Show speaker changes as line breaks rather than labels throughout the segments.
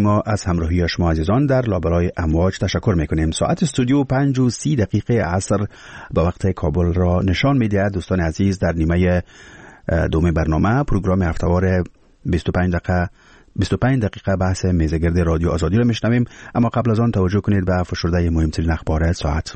ما از همراهی شما عزیزان در لابلای امواج تشکر میکنیم. ساعت استودیو 5:30 عصر به وقت کابل را نشان میدهد. دوستان عزیز، در نیمه دوم برنامه پروگرام هفته‌وار 25 دقیقه بحث میزگرد رادیو آزادی را میشنویم، اما قبل از آن توجه کنید به فشرده مهمترین اخبار ساعت.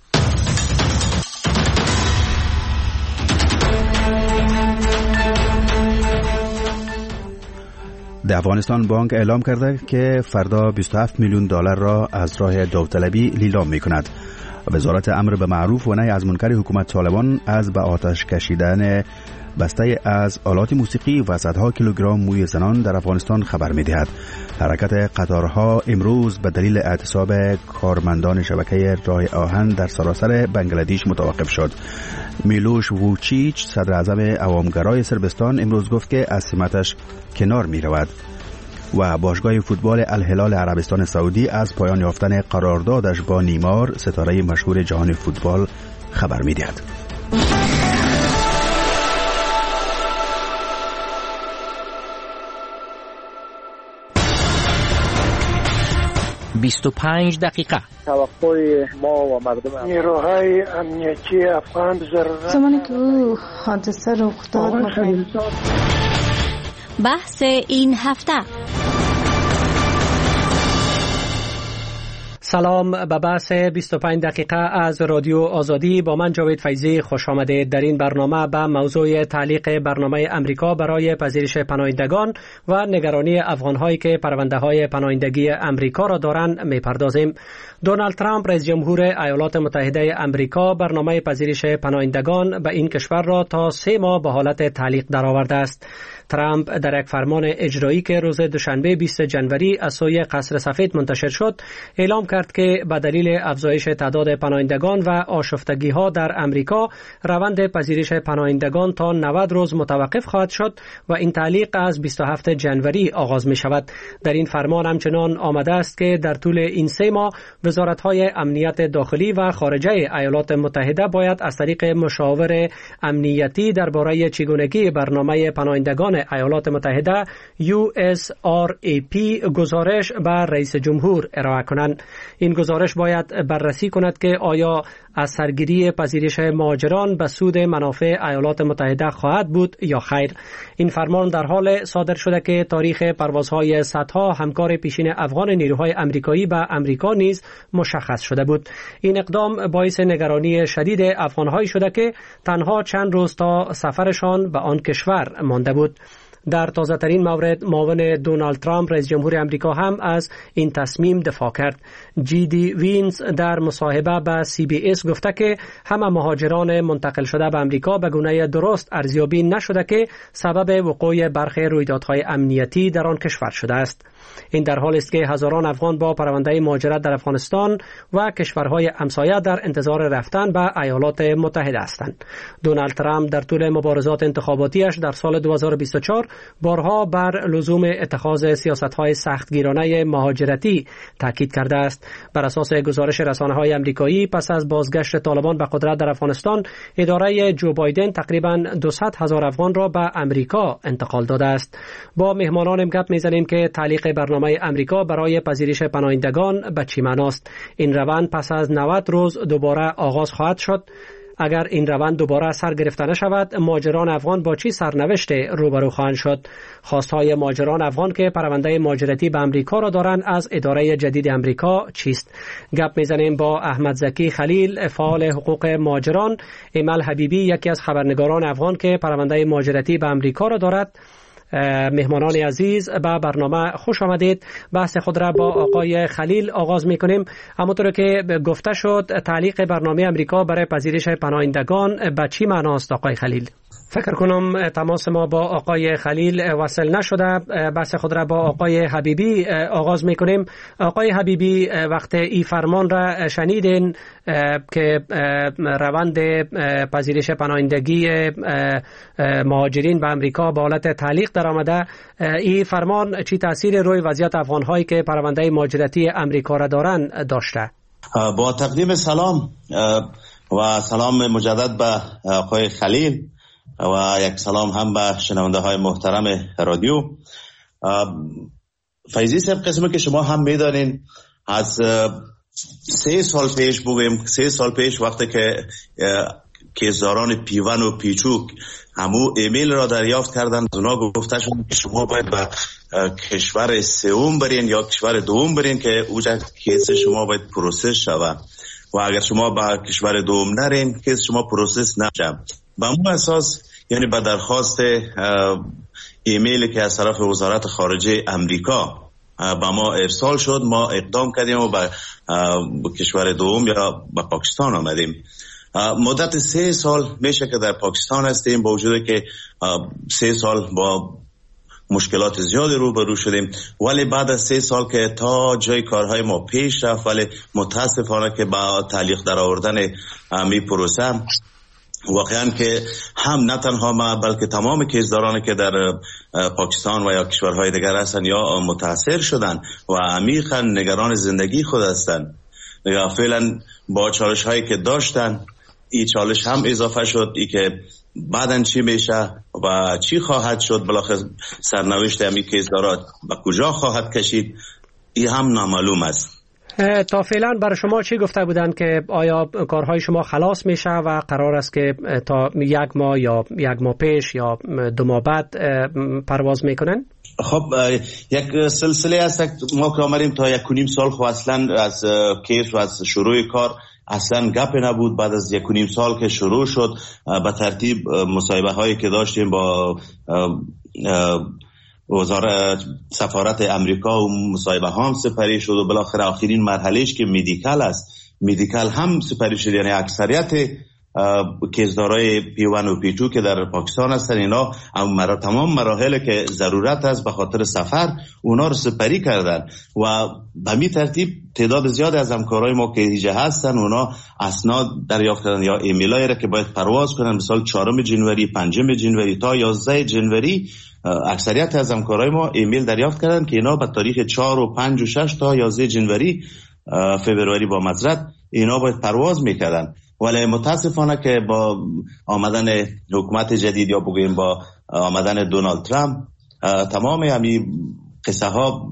در افغانستان بانک اعلام کرده که فردا 27 میلیون دلار را از راه داوطلبی لیلام میکند. وزارت امر به معروف و نهی از منکر حکومت طالبان از به آتش کشیدن بسته از آلات موسیقی و صدها کیلوگرم موی زنان در افغانستان خبر می‌دهد. حرکت قطارها امروز به دلیل اعتصاب کارمندان شبکه راه آهن در سراسر بنگلادیش متوقف شد. میلوش ووچیچ، صدر اعظم عوامگرای صربستان، امروز گفت که از سمتش کنار می‌رود. و باشگاه فوتبال الهلال عربستان سعودی از پایان یافتن قراردادش با نیمار، ستاره مشهور جهان فوتبال، خبر می‌دهد.
بیست دقیقه
توقع ما و مردم
نیروهای امنیتی افغان
زمانی که حادثه رخ داد
بحث این هفته.
سلام به بحث 25 دقیقه از رادیو آزادی. با من جاوید فیضی خوش آمدید. در این برنامه به موضوع تعلیق برنامه امریکا برای پذیرش پناهندگان و نگرانی افغان‌هایی که پرونده‌های پناهندگی امریکا را دارند می‌پردازیم. دونالد ترامپ رئیس جمهور ایالات متحده امریکا برنامه پذیرش پناهندگان به این کشور را تا 3 ماه به حالت تعلیق درآورده است. ترامپ در یک فرمان اجرایی که روز دوشنبه 20 جنوری از سوی قصر سفید منتشر شد اعلام کرد که به دلیل افزایش تعداد پناهندگان و آشفتگی‌ها در امریکا روند پذیرش پناهندگان تا 90 روز متوقف خواهد شد و این تعلیق از 27 جنوری آغاز می شود. در این فرمان همچنان آمده است که در طول این 3 ماه وزارت‌های امنیت داخلی و خارجه ایالات متحده باید از طریق مشاور امنیتی درباره چگونگی برنامه پناهندگان ایالات متحده USRAP گزارش به رئیس جمهور ارائه کنند. این گزارش باید بررسی کند که آیا از سرگیری پذیرش مهاجران به سود منافع ایالات متحده خواهد بود یا خیر. این فرمان در حال صادر شده که تاریخ پروازهای صدها همکار پیشین افغان نیروهای امریکایی به امریکا نیز مشخص شده بود. این اقدام باعث نگرانی شدید افغان‌هایی شده که تنها چند روز تا سفرشان به آن کشور مانده بود. در تازه ترین مورد معاون دونالد ترامپ رئیس جمهور امریکا هم از این تصمیم دفاع کرد. جی.دی. وینز در مصاحبه به CBS گفته که همه مهاجران منتقل شده به امریکا به گونه درست ارزیابی نشده که سبب وقوع برخی رویدادهای امنیتی در آن کشور شده است. این در حالی است که هزاران افغان با پرونده مهاجرت در افغانستان و کشورهای همسایه در انتظار رفتن به ایالات متحده هستند. دونالد ترامپ در طول مبارزات انتخاباتیش در سال 2024 بارها بر لزوم اتخاذ سیاست‌های سختگیرانه مهاجرتی تاکید کرده است. بر اساس گزارش رسانه‌های آمریکایی پس از بازگشت طالبان به قدرت در افغانستان، اداره جو بایدن تقریباً 200,000 افغان را به امریکا انتقال داده است. با مهمانانم گپ می‌زنیم که تعلیق برنامه امریکا برای پذیرش پناهندگان به چه معناست. این روند پس از 90 روز دوباره آغاز خواهد شد. اگر این روند دوباره سر گرفته نشود، مهاجران افغان با چه سرنوشتی روبرو خواهند شد؟ خواستهای مهاجران افغان که پرونده مهاجرتی به امریکا را دارند از اداره جدید امریکا چیست؟ گپ میزنیم با احمد زکی خلیل، فعال حقوق مهاجران، ایمل حبیبی، یکی از خبرنگاران افغان که پرونده مهاجرتی به امریکا را دارد. مهمانان عزیز به برنامه خوش آمدید. بحث خود را با آقای خلیل آغاز میکنیم. همونطور که گفته شد تعلیق برنامه امریکا برای پذیرش پناهندگان به چی معناست آقای خلیل؟ فکر کنم تماس ما با آقای خلیل وصل نشده. بحث خود را با آقای حبیبی آغاز میکنیم. آقای حبیبی، وقت این فرمان را شنیدین که روند پذیرش پناهندگی مهاجرین به امریکا به حالت تعلیق در آمده، این فرمان چی تأثیر روی وضعیت افغان‌هایی که پرونده مهاجرتی امریکا را دارند داشته؟
با تقدیم سلام و سلام مجدد به آقای خلیل و یک سلام هم به شنونده های محترم رادیو. فیضی صاحب، قسمی که شما هم میدانین از 3 سال پیش بگویم 3 سال پیش وقتی که کیسداران پیون و پیچوک همو ایمیل را دریافت کردن، اونا گفته شد که شما باید به کشور سوم برین یا کشور دوم برین که اوجا کیس شما باید پروسس شود و اگر شما به کشور دوم نرین کیس شما پروسس نشه. به اون اساس یعنی به درخواست ایمیلی که از طرف وزارت خارجه امریکا با ما ارسال شد، ما اقدام کردیم و به کشور دوم یا به پاکستان آمدیم. مدت 3 سال میشه که در پاکستان هستیم، با وجود که 3 سال با مشکلات زیادی روبرو شدیم، ولی بعد از 3 سال که تا جای کارهای ما پیش رفت، ولی متاسفانه که با تعلیق در آوردن می پروسه واقعا که هم نه تنها ما بلکه تمام کیسدارانی که در پاکستان و یا کشورهای دیگر هستند یا متاثر شدن و عمیقا نگران زندگی خود هستند. فعلا با چالش هایی که داشتن این چالش هم اضافه شد، ای که بعدن چی میشه و چی خواهد شد، بالاخره سرنوشت همی کیسدارا به کجا خواهد کشید این هم نامعلوم است.
تا فعلا برای شما چی گفته بودن که آیا کارهای شما خلاص میشه و قرار است که تا 1 ماه یا 1 ماه پیش یا 2 ماه بعد پرواز میکنن؟
خب یک سلسله است ما که آمدیم تا 1.5 سال خب اصلا از کیس و از شروع کار اصلا گپ نبود. بعد از 1.5 سال که شروع شد به ترتیب مصاحبه هایی که داشتیم با وزارت سفارت امریکا و مصاحبه هم سپری شد و بالاخره آخرین مرحلهش که مدیکال است، مدیکال هم سپری شد. یعنی اکثریت کیسدارای پیون و پیچو که در پاکستان هستن اینا تمام مراحل که ضرورت است به خاطر سفر اونا رو سپری کردن و به می ترتیب تعداد زیاد از همکارای ما که هیجه هستن اونا اسناد دریافت کردن یا ایمیلایی را که باید پرواز کنن، مثلا 4 جنوری، 5 جنوری تا 11 جنوری اکثریت از همکارای ما ایمیل دریافت کردن که اینا به تاریخ 4 و 5 و 6 تا 11 جنوری فبروری با معذرت اینا باید پرواز میکردن. ولی متاسفانه که با آمدن حکومت جدید یا بگویم با آمدن دونالد ترامپ تمام همین قصه ها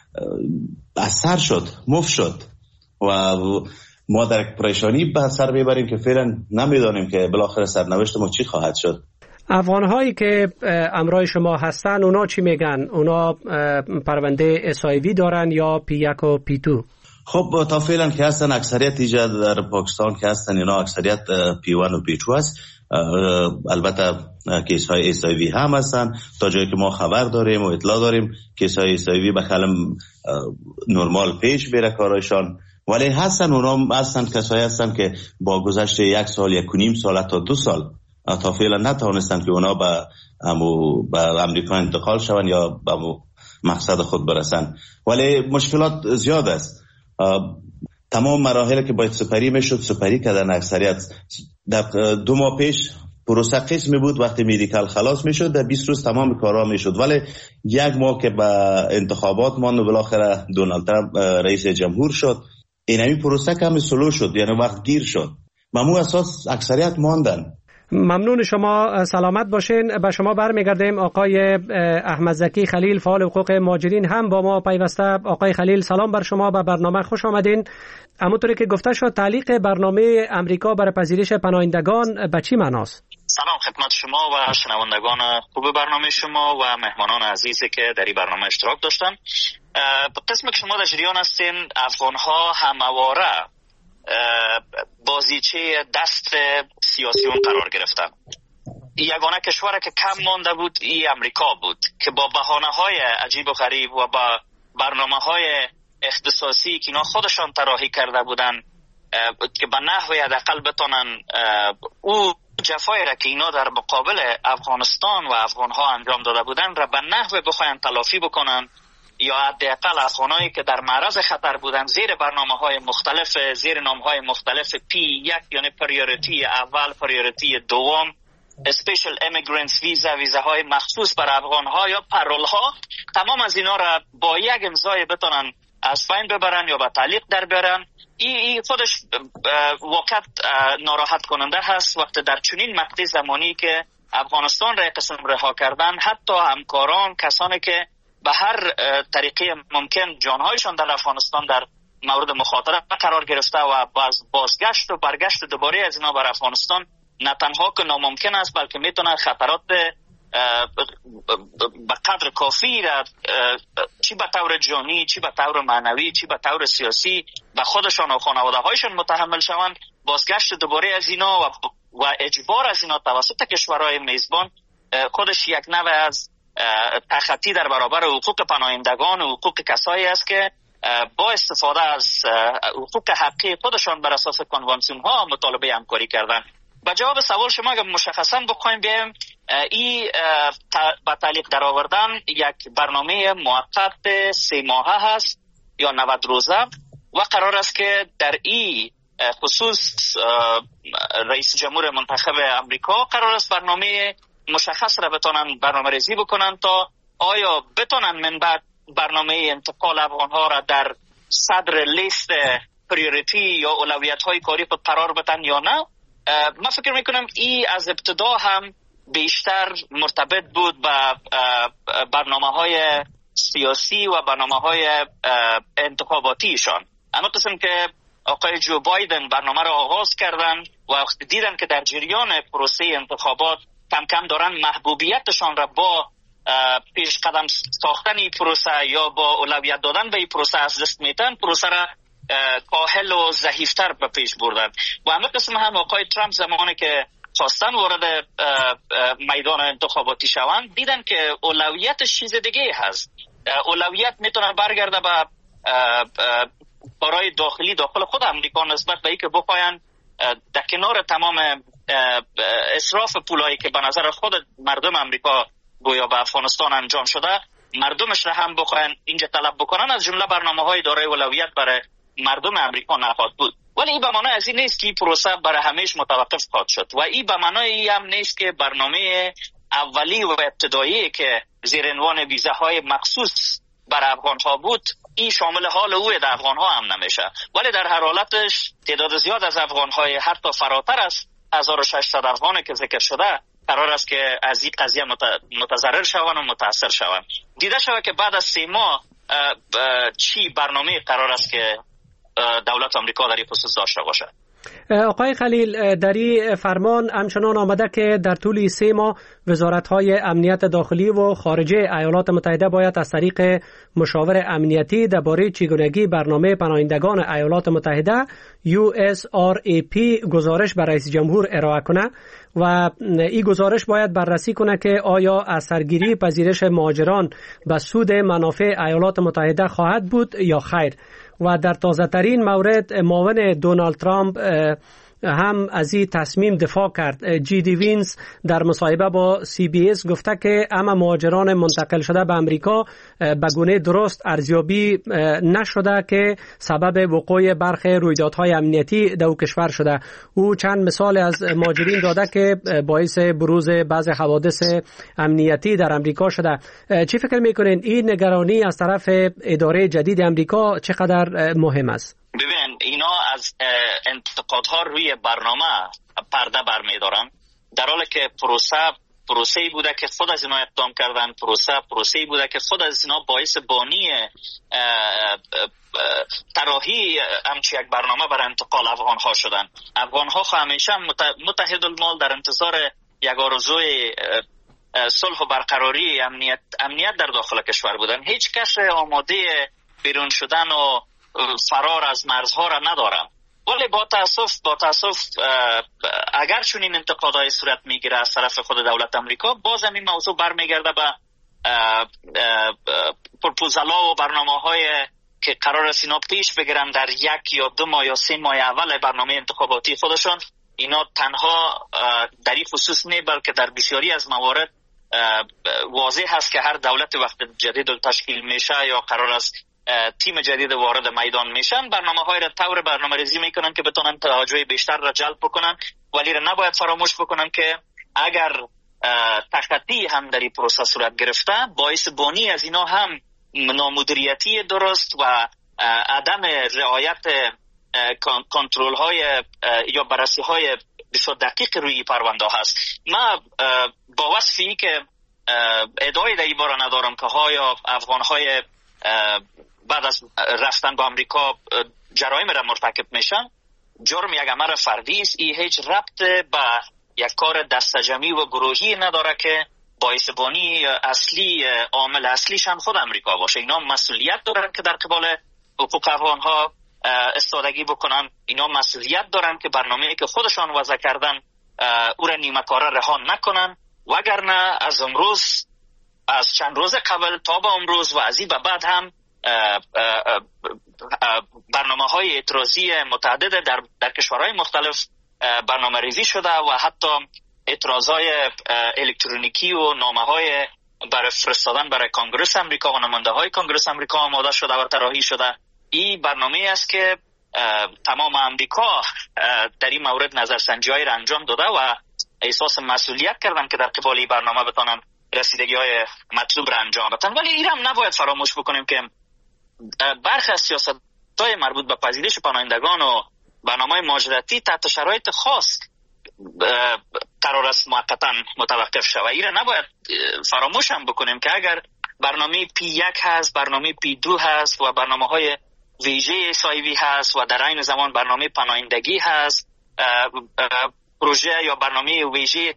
اثر شد، مف شد و ما در پریشانی به سر میبریم که فعلا نمیدانیم که بالاخره سرنوشت ما چی خواهد شد.
افغان‌هایی که همراه شما هستن اونا چی میگن؟ اونا پرونده SIV دارن یا P1 و P2؟
خب تا فعلا که هستن اکثریت ایجاد در پاکستان که هستن اینا اکثریت P1 و P2 هست. البته کیس های SIV هم هستن، تا جایی که ما خبر داریم و اطلاع داریم کیس های SIV بخلم نرمال پیش بیره کارایشان، ولی هستن اونا هستن کسایی هستن که با گذشت 1 سال 1.5 سال تا 2 سال تا فعلا نتوانستن که اونا به امریکا انتقال شون یا به مقصد خود برسن. ولی مشکلات زیاد است. تمام مراحل که باید سپری میشد سپری کردن اکثریت. در 2 ماه پیش پروسه قسمی بود، وقتی مدیکال خلاص میشد در 20 روز تمام کارا میشد، ولی 1 ماه که به انتخابات ماند و بالاخره دونالد ترامپ رئیس جمهور شد اینمی پروسه کمی سلو شد، یعنی وقت گیر شد. ممنون اساس اکثریت ماندن.
ممنون شما، سلامت باشین. به شما برمیگردیم. آقای احمد زکی خلیل فعال حقوق مهاجرین هم با ما پیوسته. آقای خلیل سلام بر شما، به برنامه خوش آمدین. همونطوری که گفته شد تعلیق برنامه امریکا برای پذیرش پناهندگان به چی معناست؟
سلام خدمت شما و شنوندگان خوب برنامه شما و مهمانان عزیزی که در این برنامه اشتراک داشتن. قسم که شما در جریان هستین افغان‌ها همواره بازیچه دست سیاسیون قرار گرفتن. یگانه کشوری که کم مانده بود این امریکا بود که با بهانه‌های عجیب و غریب و با برنامه‌های اختصاصی که اینا خودشان طراحی کرده بودن که به نحوی حداقل بتونن او جفایی را که اینا در مقابل افغانستان و افغان‌ها انجام داده بودن را به نحوی بخواین تلافی بکنن یا حداقل افغانایی که در معرض خطر بودن زیر برنامه‌های مختلف، زیر نام‌های مختلف P1 یعنی پریوریتی اول، پریوریتی دوم، اسپیشل امیگرنتس ویزا، ویزاهای مخصوص بر افغان‌ها یا پرول‌ها، تمام از اینا را با یک امضای بتونن از بین ببرن یا با تعلیق در بیارن. این خودش واقعا ناراحت کننده هست وقتی در چنین مقطع زمانی که افغانستان را قسم رها کردن حتی همکاران، کسانی که به هر طریقه ممکن جانهایشان در افغانستان در مورد مخاطره قرار گرفته و بازگشت و برگشت دوباره از اینا بر افغانستان نه تنها که ناممکن است بلکه میتونه خطرات به قدر کافی را چی به طور جانی، چی به طور معنوی، چی به طور سیاسی به خودشان و خانواده هایشان متحمل شوند. بازگشت دوباره از اینا و اجبار از اینا توسط کشورهای میزبان خودش یک نوع از تخطی در برابر حقوق پناهندگان و حقوق کسایی است که با استفاده از حقوق حقی خودشان بر اساس کنوانسیون ها مطالبه همکاری کردن. با جواب سوال شما اگر مشخصا بخوایم بیایم، این با تعلیق در آوردن یک برنامه موقت 3 ماهه هست یا 90 روزه و قرار است که در این خصوص رئیس جمهور منتخب امریکا قرار است برنامه مشخص را بتونن برنامه ریزی بکنن تا آیا بتونن من بعد برنامه انتقال افغان ها را در صدر لیست پریوریتی یا اولویت های کاری خود قرار بدن یا نه. من فکر میکنم این از ابتدا هم بیشتر مرتبط بود با برنامه های سیاسی و برنامه های انتخاباتیشان. اما قسم که آقای جو بایدن برنامه را آغاز کردن و وقتی دیدن که در جریان پروسه انتخابات کم کم دارن محبوبیتشان را با پیش قدم ساختن این پروسه یا با اولویت دادن به این پروسه از دست میتن، پروسه را کاهل و ضعیفتر به پیش بردن. و همه قسم هم آقای ترامپ زمانی که خواستن وارد میدان انتخاباتی شوند دیدن که اولویتش چیز دیگه هست. اولویت میتونه برگرده به برای داخل خود امریکا نسبت به اینکه بخواین در کنار تمام اسراف پولایی که به نظر خود مردم امریکا گویا به افغانستان انجام شده، مردمش را هم بخواین اینجا طلب بکنن. از جمله برنامه‌های دارای اولویت برای مردم امریکا نخواهد بود. ولی این به معنای از این نیست که این پروسه برای همیشه متوقف خواهد شد و این به معنای هم نیست که برنامه اولی و ابتدایی که زیر عنوان ویزاهای مخصوص برای افغان ها بود این شامل حال اوی در افغان ها هم نمیشه. ولی در هر حالتش تعداد زیاد از افغان های حتی فراتر از 1600 افغانی که ذکر شده قرار است که از این قضیه متضرر شوند و متاثر شوند. دیده شود که بعد از 3 ماه چی برنامه قرار است که دولت آمریکا در این خصوص داشته باشد.
آقای خلیل، در این فرمان همچنان آمده که در طول 3 ماه وزارت‌های امنیت داخلی و خارجه ایالات متحده باید از طریق مشاور امنیتی درباره چگونگی برنامه پناهندگان ایالات متحده USRAP گزارش به رئیس جمهور ارائه کنه و این گزارش باید بررسی کنه که آیا اثرگیری پذیرش مهاجران به سود منافع ایالات متحده خواهد بود یا خیر. و در تازه ترین مورد معاون دونالد ترامپ هم از این تصمیم دفاع کرد. جی دی وینز در مصاحبه با CBS گفته که اما مهاجران منتقل شده به امریکا به گونه درست ارزیابی نشده که سبب وقوع برخی رویدادهای امنیتی در کشور شده. او چند مثال از مهاجرین داده که باعث بروز بعض حوادث امنیتی در امریکا شده. چی فکر میکنین این نگرانی از طرف اداره جدید امریکا چقدر مهم است؟
ببین، اینا از انتقادها روی برنامه پرده برمیدارن، در حالی که پروسه‌ای بوده که خود از اینا اقدام کردن، پروسه‌ای بوده که خود از اینا باعث بانی طراحی همچی یک برنامه برای انتقال افغان‌ها شدن. افغان‌ها همیشه متحدالمال در انتظار یک آرزوی صلح و برقراری امنیت در داخل کشور بودن. هیچ کس آماده بیرون شدن و فرار از مرزها را ندارم. ولی با تاسف اگر چون این انتقادهای صورت میگیره از طرف خود دولت امریکا، باز هم این موضوع برمیگرده به پروپوزال‌ها و برنامه‌های که قرار است اینا پیش بگیرن در 1 یا 2 ماه یا 3 ماه اول برنامه انتخاباتی خودشان. اینا تنها در این خصوص نه، بلکه در بسیاری از موارد واضح هست که هر دولت وقت جدید تشکیل میشه یا قرار است تیم جدید وارد میدان میشن، برنامه‌های را طور برنامه‌ریزی میکنن که بتونن توجه بیشتر را جلب بکنن. ولی را نباید فراموش بکنن که اگر تخطی هم در این پروسه صورت گرفته، باعث بانی از اینا هم نامدیریتی درست و عدم رعایت کنترل‌های یا بررسی‌های بسیار دقیق روی پرونده هست. ما با وصفی که ادعای در این باره ندارم که ها افغانهای بعد از رفتن به امریکا جرایم را مرتکب میشن. جرم یک عمل فردی است. این هیچ ربط به یک کار دستجمعی و گروهی نداره که باعث بانی اصلی عامل اصلیشان خود امریکا باشه. اینا مسئولیت دارن که در قبال حقوق افغانها استادگی بکنن. اینا مسئولیت دارن که برنامه‌ای که خودشان وضع کردن او را نیمه کاره رها نکنن، وگرنه از چند روز قبل تا به امروز و از این به بعد هم برنامه‌های اعتراضی متعدد در کشورهای مختلف برنامه ریزی شده و حتی اعتراضهای الکترونیکی و نامه‌های برای فرستادن برای کنگره امریکا و نماینده‌های کنگره امریکا آماده شده و طراحی شده. این برنامه است که تمام امریکا در این مورد نظرسنجی‌های را انجام داده و احساس مسئولیت کردن که در قبال این برنامه بتونن رسیدگی‌های مطلوب را انجام بدن. ولی این هم نباید فراموش بکنیم که برخی از سیاست‌های مربوط به پذیرش پناهندگان و برنامه‌های مهاجرتی تحت شرایط خاص قرار است موقتا متوقف شود. این را نباید فراموش هم بکنیم که اگر برنامه P1 هست، برنامه P2 هست و برنامه‌های ویژه SIV هست و در عین زمان برنامه پناهندگی هست، پروژه یا برنامه ویژه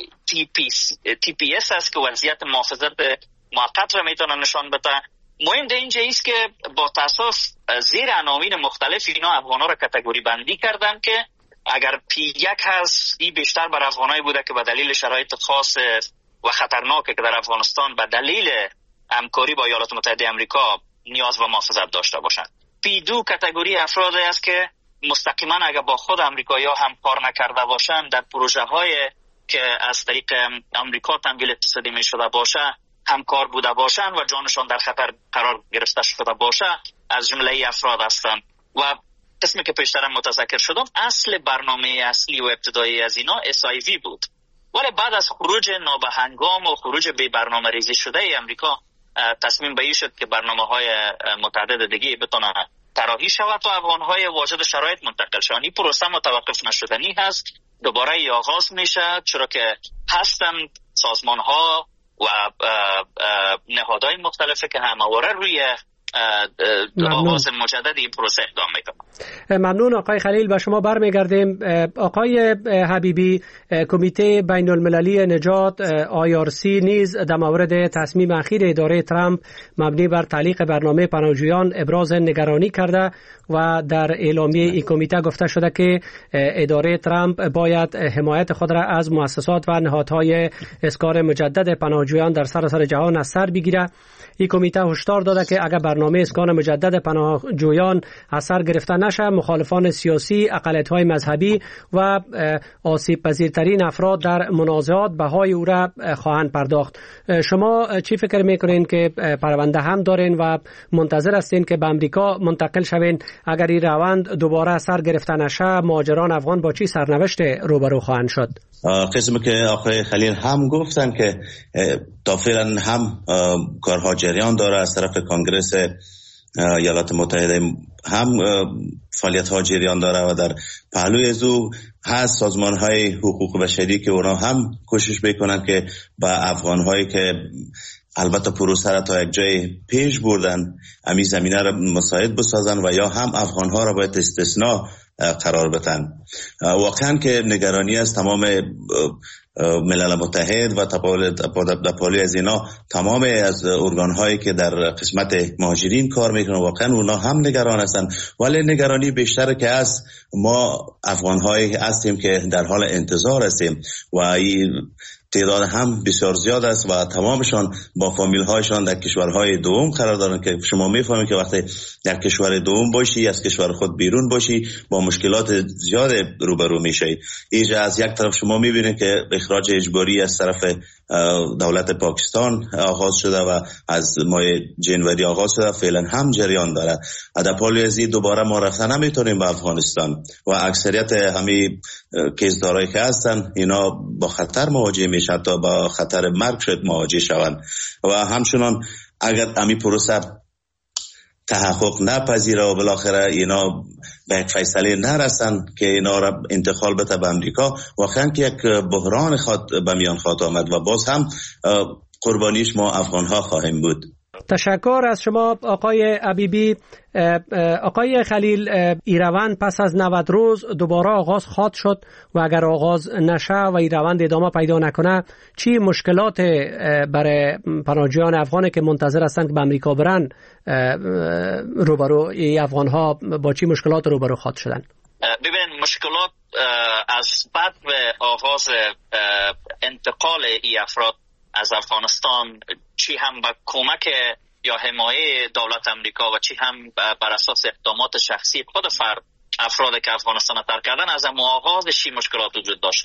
TPS هست که وضعیت محافظت موقت را میتونه نشان بده. مهم در اینجا است که با تاساس زیر عناوین مختلف اینا افغان‌ها را کاتگوری بندی کردن که اگر P1 هست این بیشتر بر افغانایی بوده که به دلیل شرایط خاص و خطرناکه که در افغانستان به دلیل همکاری با ایالات متحده آمریکا نیاز به محافظت داشته باشند. P2 کاتگوری افرادی است که مستقیما اگر با خود آمریکایی‌ها همکار نکرده باشند در پروژه‌های که از طریق آمریکا تمویل اقتصادی می‌شده باشه همکار بوده باشند و جانشان در خطر قرار گرفته شده باشه از جمله افراد هستند. و قسمی که پیشترم متذکر شدم اصل برنامه اصلی و ابتدایی از اینا SIV بود، ولی بعد از خروج نابهنگام و خروج به برنامه ریزی شده امریکا تصمیم به این شد که برنامه‌های متعدد دیگه بتونه طراحی شود و افغان‌های واجد شرایط منتقل شوند. این پروسه متوقف نشدنی هست، دوباره آغاز میشه، چرا که هستن سازمان‌ها و نهادهای مختلفی که همواره روی آغاز مجدد این پروسه اقدام میکنه.
ممنون آقای خلیل. به شما برمیگردیم. آقای حبیبی، کمیته بین المللی نجات IRC نیز در مورد تصمیم اخیر اداره ترامپ مبنی بر تعلیق برنامه پناهجویان ابراز نگرانی کرده و در اعلامیه این کمیته گفته شده که اداره ترامپ باید حمایت خود را از مؤسسات و نهادهای اسکار مجدد پناهجویان در سراسر جهان از سر بگیره. این کمیته هشدار داده که اگر برنامه اسکان مجدد پناهجویان از سر گرفته نشه، مخالفان سیاسی، اقلیت‌های مذهبی و آسیب پذیرترین افراد در منازعات بهای او را خواهند پرداخت. شما چی فکر میکنین که پرونده هم دارین و منتظر هستین که به امریکا منتقل شوین؟ اگر این روند دوباره سر گرفته نشه، مهاجران افغان با چی سرنوشت روبرو خواهند شد؟
قسمی که آقای خلیل هم گفتن که تا فعلا هم کارها جریان داره از طرف کنگرس ایالات متحده، هم فعالیت ها جریان داره و در پهلوی از او هست سازمان های حقوق بشری که اونا هم کوشش بکنن که با افغان هایی که البته پروسه را تا یک جای پیش بردن امی زمینه را مساعد بسازن و یا هم افغان ها را باید استثناء قرار بدن. واقعا که نگرانی است تمام ملل متحد و تپالی از اینا، تمام از ارگان هایی که در قسمت مهاجرین کار میکنن واقعا اونا هم نگران هستن، ولی نگرانی بیشتر که از ما افغان هایی هستیم که در حال انتظار هستیم و این تعداد هم بسیار زیاد است و تمامشان با فامیل هایشان در کشورهای دوم قرار دارن که شما میفهمید که وقتی در کشور دوم باشی، از کشور خود بیرون باشی، با مشکلات زیاد روبرو میشید. اینجا از یک طرف شما میبینید که اخراج اجباری از طرف دولت پاکستان آغاز شده و از ماه جنوری آغاز شده، فعلا هم جریان داره. در پالی از این دوباره ما رفتن نمیتونیم به افغانستان و اکثریت همین کیسدارایی که هستن اینا با خطر مواجه میشن تا با خطر مرگ شد مواجه شوند و همچنان اگر همین پروسه تحقق نپذیره و بالاخره اینا به یک فیصله نرسن که اینا را انتقال بده به امریکا، واقعا که یک بحران به میان خواهد آمد و باز هم قربانیش ما افغان ها خواهیم بود.
تشکر از شما آقای حبیبی. آقای خلیل، این روند پس از 90 روز دوباره آغاز خواهد شد و اگر آغاز نشه و این روند ادامه پیدا نکنه چی مشکلات برای پناهجویان افغانی که منتظر هستند که به امریکا برن روبرو افغان ها با چی مشکلات روبرو خواهد شدن؟
ببین، مشکلات از بعد به آغاز انتقال ای افراد از افغانستان، چی هم با کمک یا حمایه دولت امریکا و چی هم بر اساس اقدامات شخصی خود افراد که افغانستان ترک کردن، از آغازش مشکلات وجود داشته.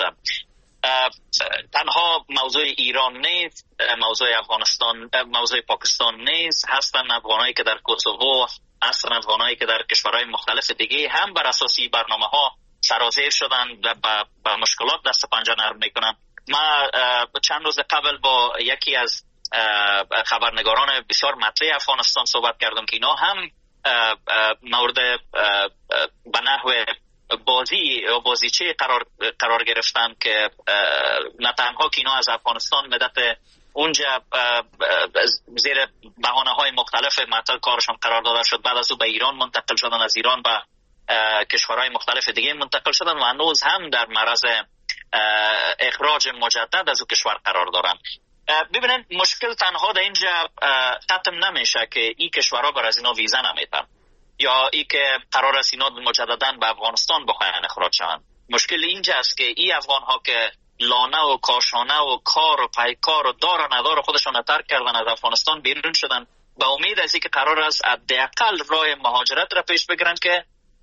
تنها موضوع ایران نیست، موضوع افغانستان، موضوع پاکستان نیست، هستن افغانایی که در کوسوو، هستن افغانایی که در کشورهای مختلف دیگه هم بر اساس برنامه ها سرازیر شدن و با مشکلات دست پنجه نرم میکنن. ما چند روز قبل با یکی از خبرنگاران بسیار مطرح افغانستان صحبت کردم که اینا هم مورد به نحو بازیچه قرار گرفتن که نه تنها که اینا از افغانستان مدت اونجا زیر بهانه‌های مختلف معطل کارشون قرار داده شد، بعد از او به ایران منتقل شدن، از ایران به کشورهای مختلف دیگه منتقل شدن و هنوز هم در معرض اخراج مجدد از او کشور قرار دارن. ببینید، مشکل تنها در اینجا ختم نمیشه که این کشورها بر از اینا ویزا نمیدن یا ای که قرار است اینا مجددا به افغانستان بخواین اخراج شوند. مشکل اینجا است که این افغان ها که لانه و کاشانه و کار و پیکار و دار و ندار خودشان ترک کردن از افغانستان بیرون شدن به امید از اینکه قرار است حداقل راه مهاجرت را پیش بگیرن که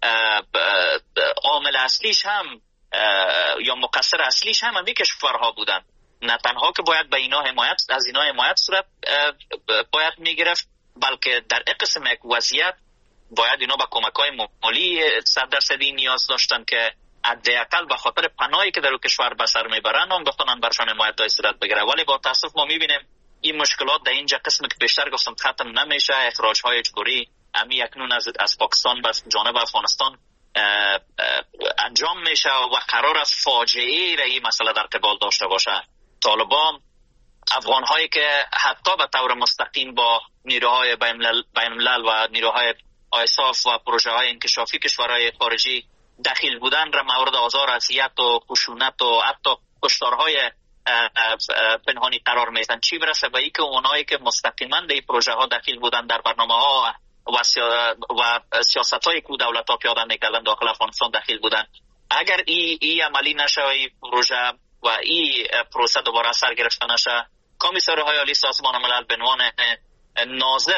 عامل اصلیش هم یا مقصر اصلیش هم این کشورها بودن. نه تنها که باید به اینا از اینا حمایت صورت باید میگرفت، بلکه در قسم یک وضعیت باید اینا با کمک‌های مالی 100% نیاز داشتن که حداقل به خاطر پناهی که در اون کشور به سر میبرن هم بتونن برشان حمایت صورت بگیره. ولی با تاسف ما میبینیم این مشکلات در اینجا قسمی که بیشتر گفتم ختم نمیشه. اخراج‌های اجباری امی اکنون از پاکستان به جانب افغانستان انجام میشه و قرار است فاجعه را این مسئله در قبال داشته باشه. طالبان افغان‌هایی که حتی به طور مستقیم با نیروهای بین‌الملل و نیروهای آیساف و پروژه‌های انکشافی کشورهای خارجی دخیل بودن را مورد آزار، اذیت و خشونت و حتی کشتارهای پنهانی قرار میدن. چی برسه به اینکه اونایی که مستقیما در این پروژه‌ها دخیل بودن، در برنامه‌ها و سیاست‌های که دولت‌ها پیاده می‌کردن داخل افغانستان دخیل بودن. اگر این عملی نشه، این پروژه و این پروسه دوباره سر گرفته نشه، کمیسرهای عالی سازمان ملل به عنوان ناظر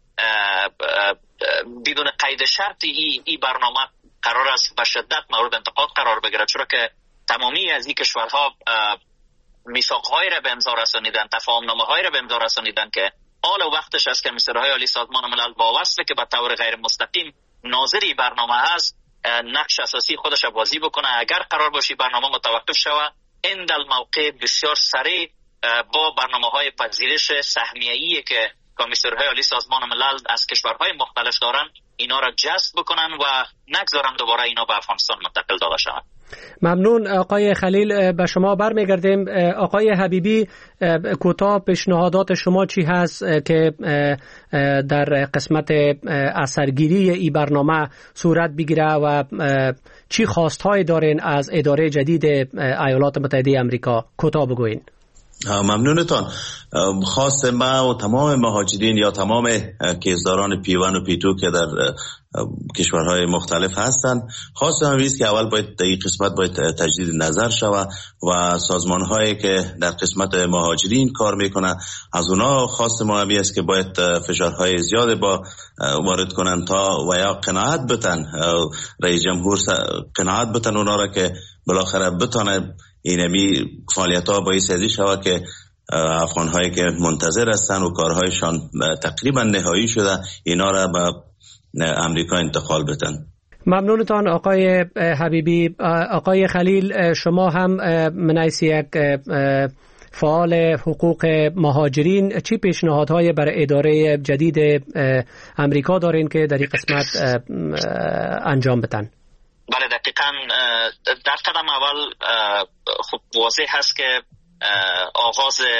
بدون قید شرطی این برنامه قرار است به شدت مورد انتقاد قرار بگیرد، چرا که تمامی از این کشورها میثاق‌هایی را به امضا رسانیدن، تفاهم‌نامه‌هایی را به امضا رسانیدن که آل وقتش است که کمیسرهای عالی سازمان ملل با وصفه که به طور غیر مستقیم ناظری برنامه هست نقش اساسی خودش بازی بکنه. اگر قرار باشی برنامه متوقف شود، این در موقع بسیار سریع با برنامه‌های پذیرش سهمیه‌ای که کمیسرهای عالی سازمان ملل از کشورهای مختلف دارن اینا را جذب بکنن و نگذارن دوباره اینا به افغانستان منتقل داده شوند.
ممنون آقای خلیل. به شما برمیگردیم. آقای حبیبی، کوتاه پیشنهادات شما چی هست که در قسمت اثرگیری این برنامه صورت بگیره و چی خواستهای دارین از اداره جدید ایالات متحده آمریکا؟ کوتاه بگوین.
ممنونتان. خواست ما و تمام مهاجرین یا تمام کیسداران P1 و P2 که در کشورهای مختلف هستند، خواست هم است که اول باید در این قسمت باید تجدید نظر شود و سازمان‌هایی که در قسمت مهاجرین کار میکنن از اونا خواست ما همی است که باید فشارهای زیاد با وارد کنن تا و یا قناعت بتن رئیس جمهور قناعت بتن اونا را که بالاخره بتونه اینمی فعالیت‌ها باعث ازی شود که افغان‌هایی که منتظر هستن و کارهایشان تقریبا نهایی شده اینا را به امریکا انتقال بدن.
ممنونتان آقای حبیبی. آقای خلیل، شما هم من حیث یک فعال حقوق مهاجرین چی پیشنهادهای برای اداره جدید امریکا دارین که در این قسمت انجام بدن؟
بله، دقیقاً در قدم اول خب واضح هست که آغاز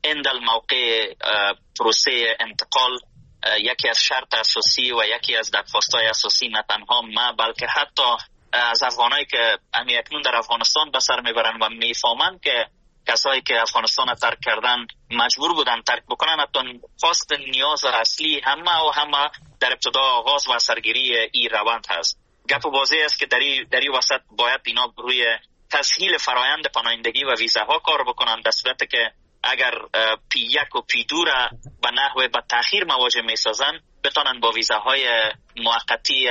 اندل موقع پروسه انتقال یکی از شرط اساسی و یکی از درخواست‌های اساسی نه تنها ما بلکه حتی از افغانایی که اکنون در افغانستان به سر میبرن و میفهمن که کسایی که افغانستان را ترک کردن مجبور بودن ترک بکنن، حتی خواست نیاز اصلی همه در ابتدا آغاز و سرگیری این روند هست. گپ واضح است که در این وسط باید اینا روی تسهیل فرایند پناهندگی و ویزاها کار بکنن، در صورتی که اگر P1 و P2 را به نحو به تأخیر مواجه میسازن بتانن با ویزاهای موقتی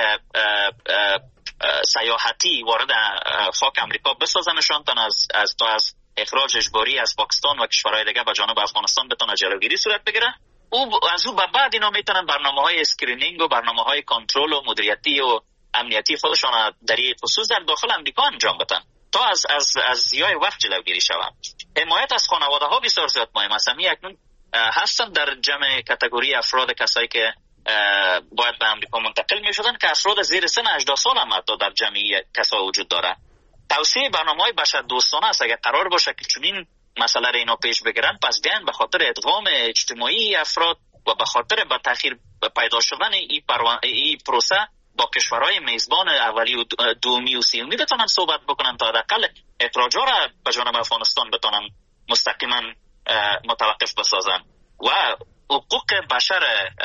سیاحتی وارد خاک امریکا بسازنشان تا از اخراج اجباری از پاکستان و کشورهای دیگه به جانب افغانستان بتونه جلوگیری صورت بگیره. از او به بعد اینا میتونن برنامه‌های اسکرینینگ و برنامه‌های کنترل و مدیریتی و امنیتی خودشان در این خصوص در داخل امریکا انجام بدن تا از ضیاع وقت جلوگیری شود. حمایت از خانواده‌ها بسیار زیاد مهم است. اکنون هستن در جمع کاتگوری افراد کسایی که باید به امریکا منتقل می‌شدن که افراد زیر سن 18 سال هم حتی در جمعی کسا وجود داره. توسعه برنامه‌های بشردوستانه است. اگر قرار باشه که چنین مسئله را اینا پیش بگیرن، پس بیان به خاطر ادغام اجتماعی افراد و به خاطر به تأخیر پیدا شدن این پروسه با کشورهای میزبان اولی و دومی و سومی بتونن صحبت بکنن تا حداقل اخراج‌ها را به جانب افغانستان بتونن مستقیما متوقف بسازن و حقوق بشر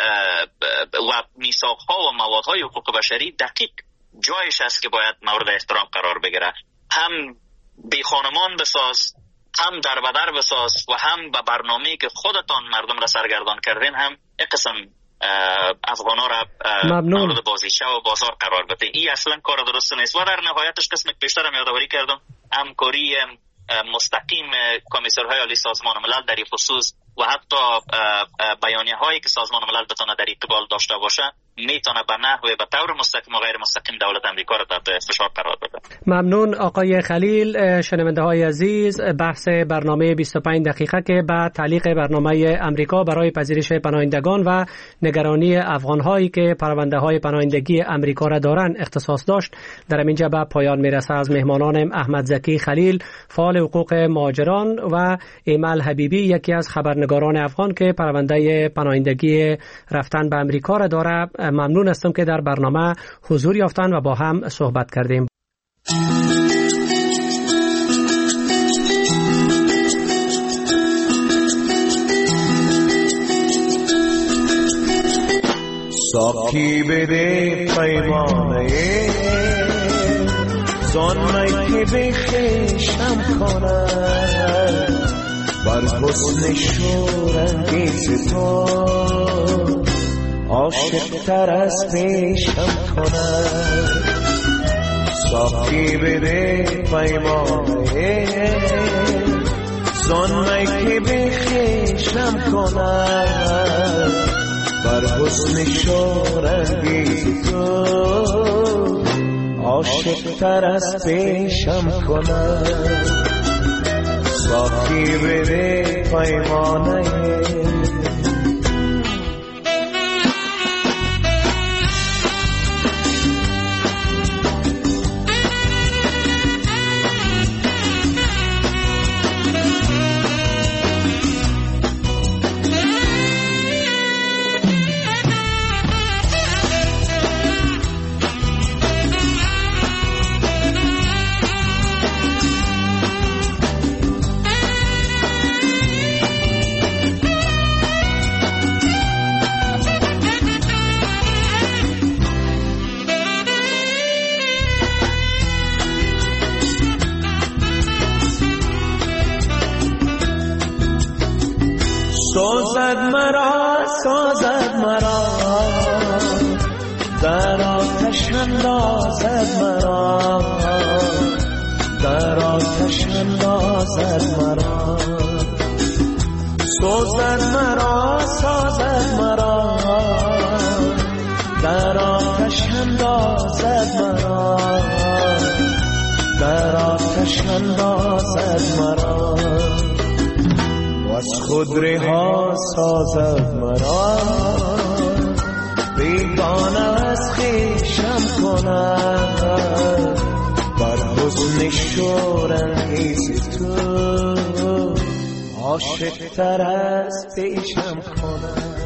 و میثاق‌ها و موادهای حقوق بشری دقیق جایش است که باید مورد احترام قرار بگیره. هم بی خانمان بساز، هم در بدر بساز و هم به برنامه‌ای که خودتان مردم را سرگردان کردین هم یک قسم افغانا را مورد بازیچه و بازار قرار بده. این اصلا کار درست نیست و در نهایتش قسم پیشتر هم یادآوری کردم همکاری مستقیم کمیسرهای عالی سازمان ملل در این خصوص و حتی بیانیه هایی که سازمان ملل بتونه در قبال داشته باشه میتونه به نحوه به طور مستقیم و غیر مستقیم دولت امریکا را تحت فشار قرار بده.
ممنون آقای خلیل. شنونده های عزیز، بحث برنامه 25 دقیقه که به تعلیق برنامه امریکا برای پذیرش پناهندگان و نگرانی افغان هایی که پرونده های پناهندگی امریکا را دارند اختصاص داشت در اینجا به پایان میرسه. از مهمانانم احمد زکی خلیل، فعال حقوق مهاجران، و ایمل حبیبی، یکی از خبرنگاران افغان که پرونده پناهندگی رفتن به امریکا را داره. ممنون هستم که در برنامه حضور یافتن و با هم صحبت کردیم.
ساقی بده پیمانه زانمه که بخشم کنم بر حسن شورانگیز تو عاشق تر از پیشم کنم. ساقی بده پیمانه زانمه که بخشم کنم بر حسن شورانگیز تو عاشق تر از پیشم کنم. ساقی بده پیمانه سازد مرا در آتش اندازد مرا در آتش اندازد مرا سازد مرا در آتش اندازد مرا در آتش اندازد مرا از خود رها سازد مرا بیگانه از خویشم کند بر حسن شورانگیز تو عاشق تر از پیشم کنم.